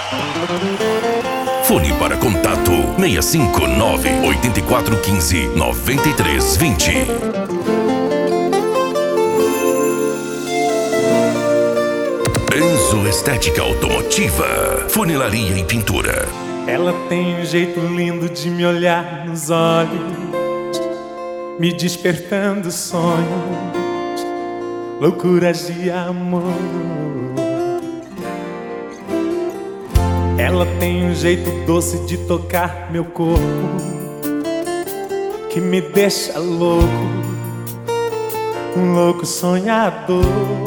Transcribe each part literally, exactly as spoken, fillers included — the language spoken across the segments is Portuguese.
Fone para contato seis cinco nove, oito quatro um cinco, nove três dois zero. Enzo Estética Automotiva, funilaria e pintura. Ela tem um jeito lindo de me olhar nos olhos, me despertando sonhos, loucuras de amor. Ela tem um jeito doce de tocar meu corpo, que me deixa louco, um louco sonhador.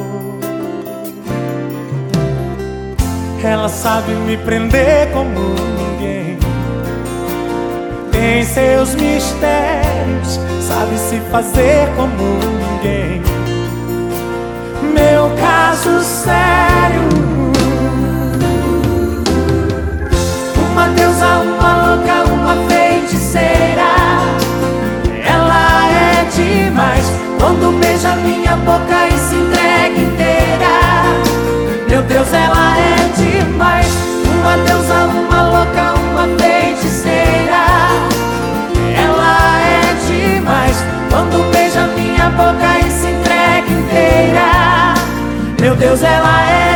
Ela sabe me prender como ninguém, tem seus mistérios, sabe se fazer como ninguém. Meu caso sério, uma deusa, uma louca, uma feiticeira. Ela é demais quando beija minha boca e se entrega inteira. Meu Deus, ela é demais, uma deusa, uma louca, uma feiticeira. Ela é demais quando beija minha boca e se entrega inteira. Meu Deus, ela é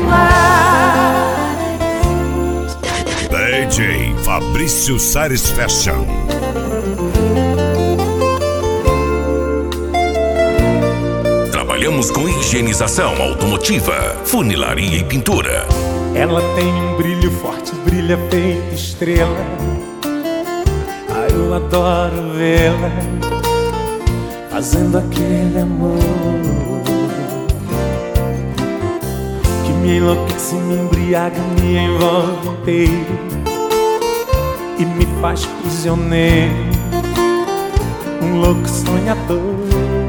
demais. D J Fabrício Satisfaction. Trabalhamos com higienização automotiva, funilaria e pintura. Ela tem um brilho forte, brilha feito estrela. Ah, eu adoro vê-la fazendo aquele amor que me enlouquece, me embriaga, me envolve inteiro e me faz prisioneiro, um louco sonhador.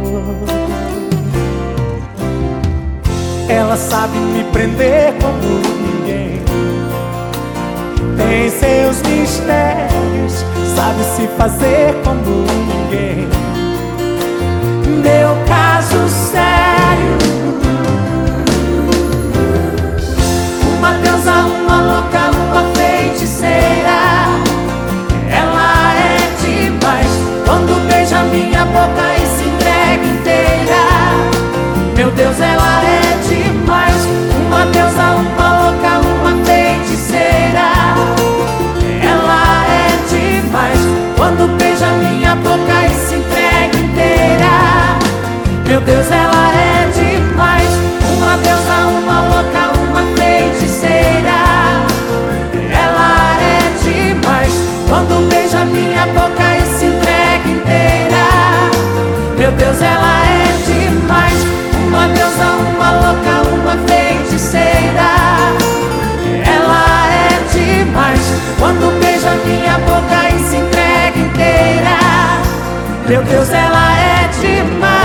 Ela sabe me prender como ninguém, tem seus mistérios, sabe se fazer como ninguém. Meu caso sério, uma deusa, uma louca, uma feiticeira. Ela é demais quando beija minha boca e se entrega inteira. Meu Deus, ela é demais, uma deusa, uma louca, uma feiticeira. Ela é demais quando beija minha boca e se entrega inteira. Meu Deus, ela é demais, uma deusa, uma louca, uma feiticeira. Ela é demais quando beija minha boca e se entrega inteira. Meu Deus, ela é demais, uma deusa, uma louca, uma feiticeira. Ela é demais quando beija minha boca e se entrega inteira. Meu Deus, ela é demais.